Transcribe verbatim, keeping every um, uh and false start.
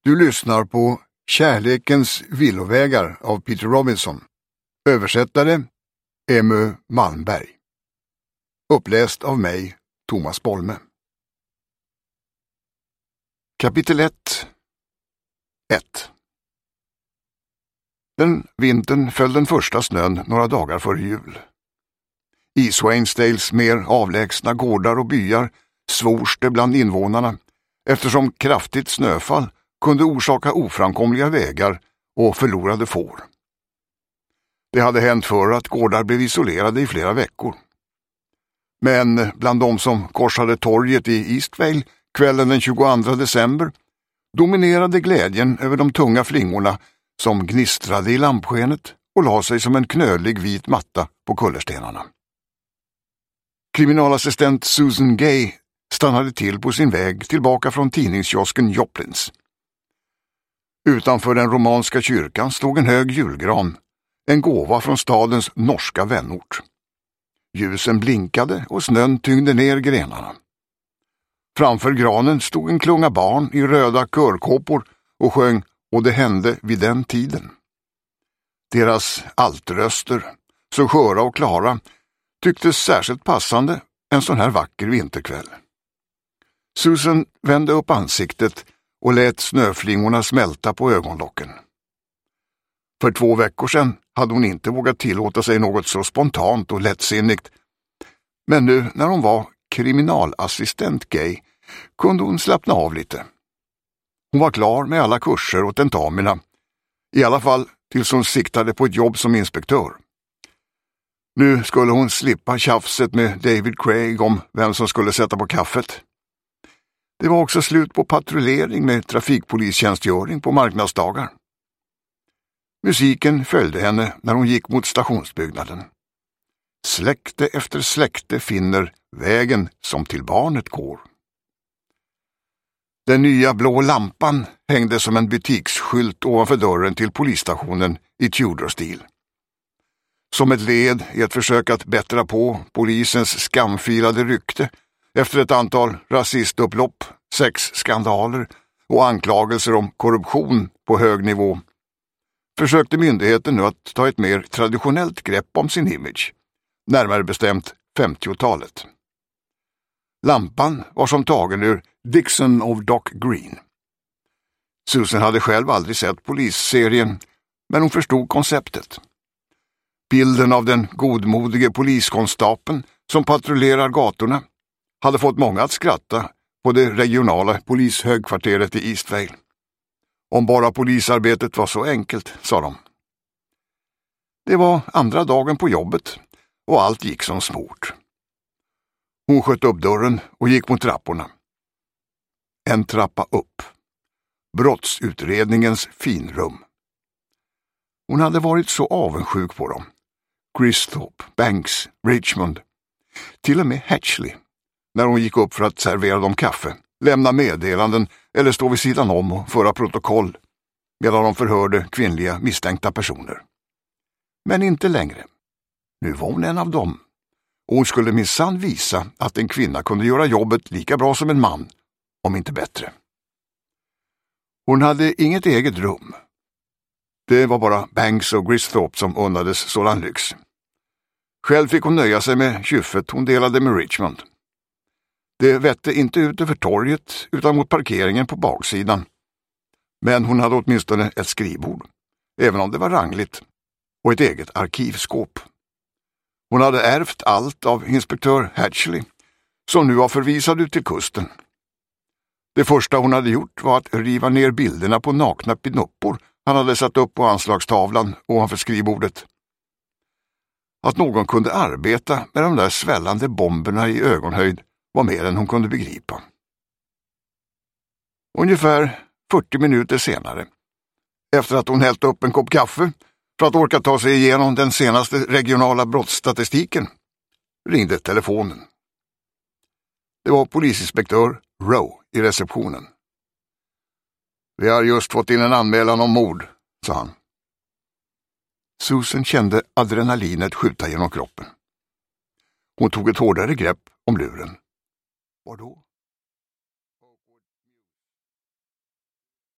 Du lyssnar på Kärlekens villovägar av Peter Robinson. Översättare Emmy Malmberg. Uppläst av mig, Thomas Bolme. Kapitel ett. ett. Den vintern föll den första snön några dagar före jul. I Swansdales mer avlägsna gårdar och byar svors det bland invånarna, eftersom kraftigt snöfall kunde orsaka oframkomliga vägar och förlorade får. Det hade hänt förr att gårdar blev isolerade i flera veckor. Men bland de som korsade torget i Eastvale kvällen den tjugoandra december dominerade glädjen över de tunga flingorna som gnistrade i lampskenet och la sig som en knölig vit matta på kullerstenarna. Kriminalassistent Susan Gay stannade till på sin väg tillbaka från tidningskiosken Joplins. Utanför den romanska kyrkan stod en hög julgran, en gåva från stadens norska vänort. Ljusen blinkade och snön tyngde ner grenarna. Framför granen stod en klunga barn i röda körkåpor och sjöng "Och det hände vid den tiden". Deras altröster, så sköra och klara, tycktes särskilt passande en sån här vacker vinterkväll. Susan vände upp ansiktet och lät snöflingorna smälta på ögonlocken. För två veckor sedan hade hon inte vågat tillåta sig något så spontant och lättsinnigt, men nu när hon var kriminalassistent Gay kunde hon slappna av lite. Hon var klar med alla kurser och tentamina, i alla fall tills hon siktade på ett jobb som inspektör. Nu skulle hon slippa tjafset med David Craig om vem som skulle sätta på kaffet. Det var också slut på patrullering med trafikpolistjänstgöring på marknadsdagar. Musiken följde henne när hon gick mot stationsbyggnaden. Släkte efter släkte finner vägen som till barnet går. Den nya blå lampan hängde som en butiksskylt ovanför dörren till polisstationen i Tudor-stil. Som ett led i ett försök att bättra på polisens skamfilade rykte efter ett antal rasistupplopp, sexskandaler och anklagelser om korruption på hög nivå, försökte myndigheten nu att ta ett mer traditionellt grepp om sin image, närmare bestämt femtiotalet. Lampan var som tagen ur Dixon of Dock Green. Susan hade själv aldrig sett polisserien, men hon förstod konceptet. Bilden av den godmodige poliskonstapeln som patrullerar gatorna hade fått många att skratta på det regionala polishögkvarteret i Eastvale. Om bara polisarbetet var så enkelt, sa de. Det var andra dagen på jobbet och allt gick som smort. Hon sköt upp dörren och gick mot trapporna. En trappa upp. Brottsutredningens finrum. Hon hade varit så avundsjuk på dem. Christop, Banks, Richmond, till och med Hatchley, när hon gick upp för att servera dem kaffe, lämna meddelanden eller stå vid sidan om och föra protokoll medan de förhörde kvinnliga misstänkta personer. Men inte längre. Nu var hon en av dem, och hon skulle minsann visa att en kvinna kunde göra jobbet lika bra som en man, om inte bättre. Hon hade inget eget rum. Det var bara Banks och Gristhorpe som unnades sådan lyx. Själv fick hon nöja sig med kyffet hon delade med Richmond. Det vette inte ut över torget utan mot parkeringen på baksidan. Men hon hade åtminstone ett skrivbord, även om det var rangligt, och ett eget arkivskåp. Hon hade ärvt allt av inspektör Hatchley, som nu var förvisad ut till kusten. Det första hon hade gjort var att riva ner bilderna på nakna pinuppor han hade satt upp på anslagstavlan ovanför skrivbordet. Att någon kunde arbeta med de där svällande bomberna i ögonhöjd var mer än hon kunde begripa. Ungefär fyrtio minuter senare, efter att hon hällt upp en kopp kaffe för att orka ta sig igenom den senaste regionala brottsstatistiken, ringde telefonen. Det var polisinspektör Rowe i receptionen. Vi har just fått in en anmälan om mord, sa han. Susan kände adrenalinet skjuta genom kroppen. Hon tog ett hårdare grepp om luren. Var då?